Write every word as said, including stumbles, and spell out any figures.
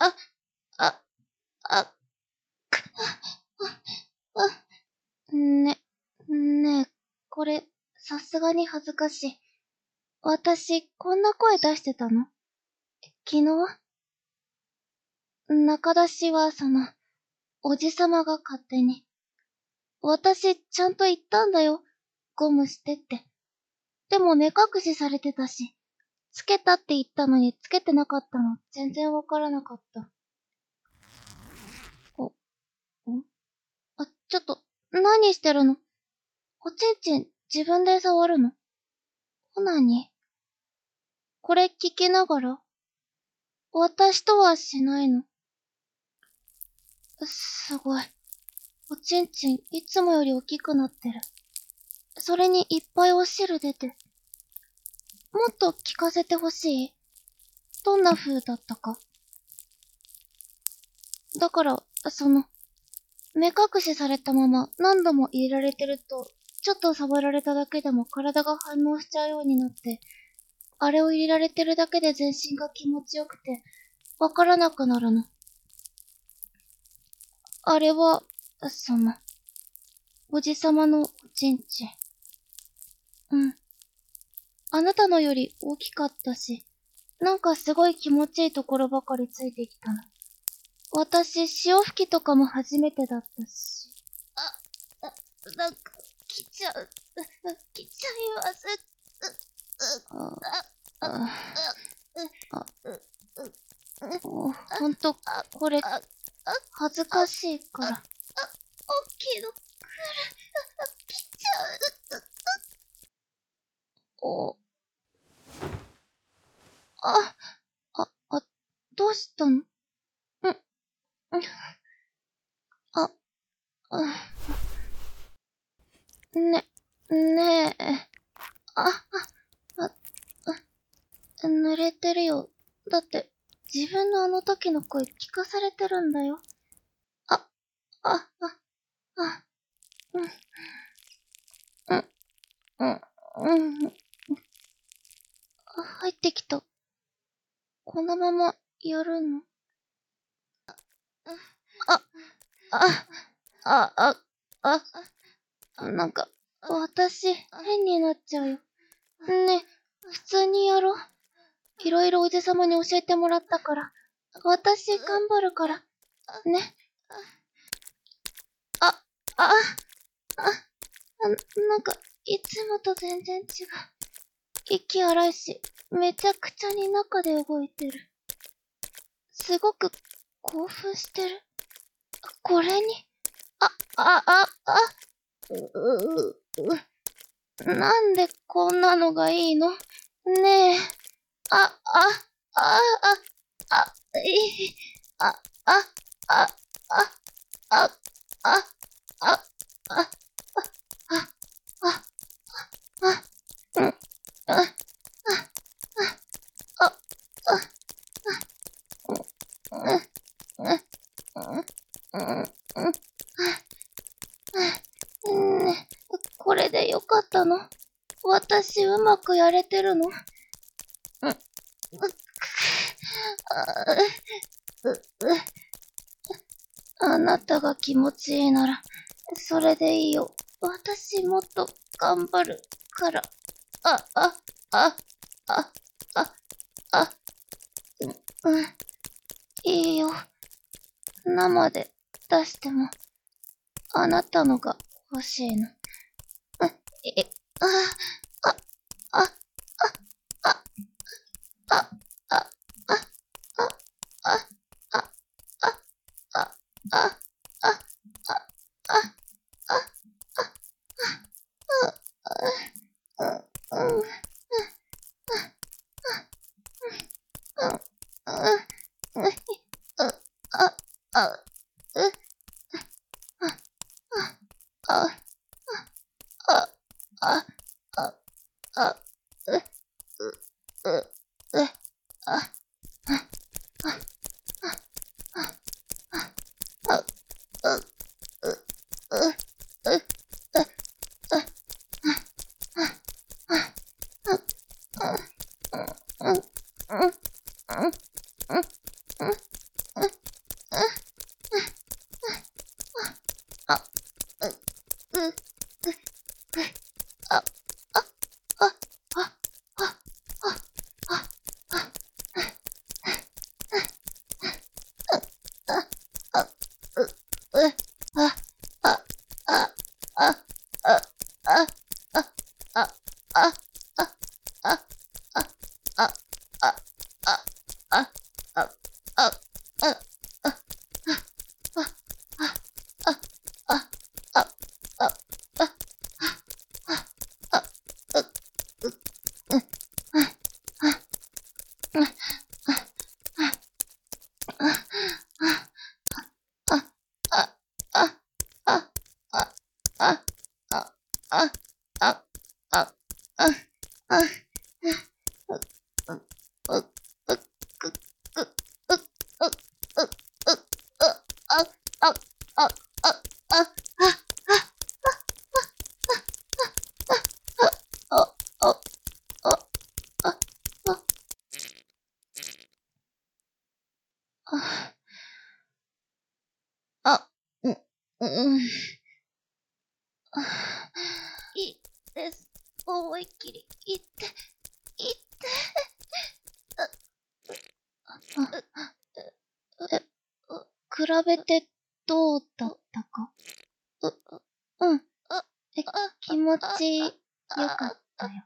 あ、あ、あ、く、あ、あ、ね、ねえ、これ、さすがに恥ずかしい。私、こんな声出してたの？昨日中出しは、その、おじさまが勝手に。私、ちゃんと言ったんだよ。ゴムしてって。でも目隠しされてたし、つけたって言ったのにつけてなかったの、全然わからなかった。お、んあ、ちょっと、何してるの？おちんちん、自分で触るの？何？これ聞きながら？私とはしないの？すごい。おちんちん、いつもより大きくなってる。それにいっぱいお汁出て。もっと聞かせてほしい？どんな風だったか。だから、その、目隠しされたまま何度も入れられてると、ちょっと触られただけでも体が反応しちゃうようになって、あれを入れられてるだけで全身が気持ちよくて、わからなくなるの。あれは、その、おじさまのおちんちん。うん。あなたのより大きかったし、なんかすごい気持ちいいところばかりついてきたの。私、潮吹きとかも初めてだったし。あ、あ、なんか、来ちゃう。来ちゃいます。あ、あ、あ、ほんと、これ、恥ずかしいから。あ、大きいの、来る。来ちゃう。お、あ、あ、あ、どうしたの？ん、あ、ね、ねえ、あ、あ、あ、濡れてるよ。だって、自分のあの時の声聞かされてるんだよ。あ、あ、あ、あ、うん、うん、うん、うん、入ってきた。このまま、やるの？あ、あ、あ、あ、あ、あ、なんか、私、変になっちゃうよ。ね、普通にやろう。いろいろおじさまに教えてもらったから。私、頑張るから。ね。あ、あ、あ、あ、なんか、いつもと全然違う。息荒いし、めちゃくちゃに中で動いてる。すごく、興奮してる。これに、あ、あ、あ、あ、う、う、う、なんでこんなのがいいの？ねえ。あ、あ、あ、あ、あ、いい、あ、あ、あ、あ、あ、あ、あ、あ、あ、あ、あ、うん、あ、あ、あ、あ、うん、うん、うん、うん、ね、これでよかったの？私うまくやれてるの？うん、う、う、あなたが気持ちいいなら、それでいいよ。私もっと頑張るから。あ、あ、あ、あ、あ、あ、うん、うん、いいよ。生で出しても、あなたのが欲しいの。うん、え、あ、あ、あ、あ、あ、あ、あ、あ、あ、あ、あ、あ、あ、あ、あ、あ、あ、うん、うん、うん、あ、あ、う、あ、あ、あ、あ、あ、う、う、う、う、あ、あ、う、う、う、う、うん、うん、うん、うん、 いいです。思いっきり言って、言って。え、比べてどうだったか？う、うん。え、気持ちよかったよ。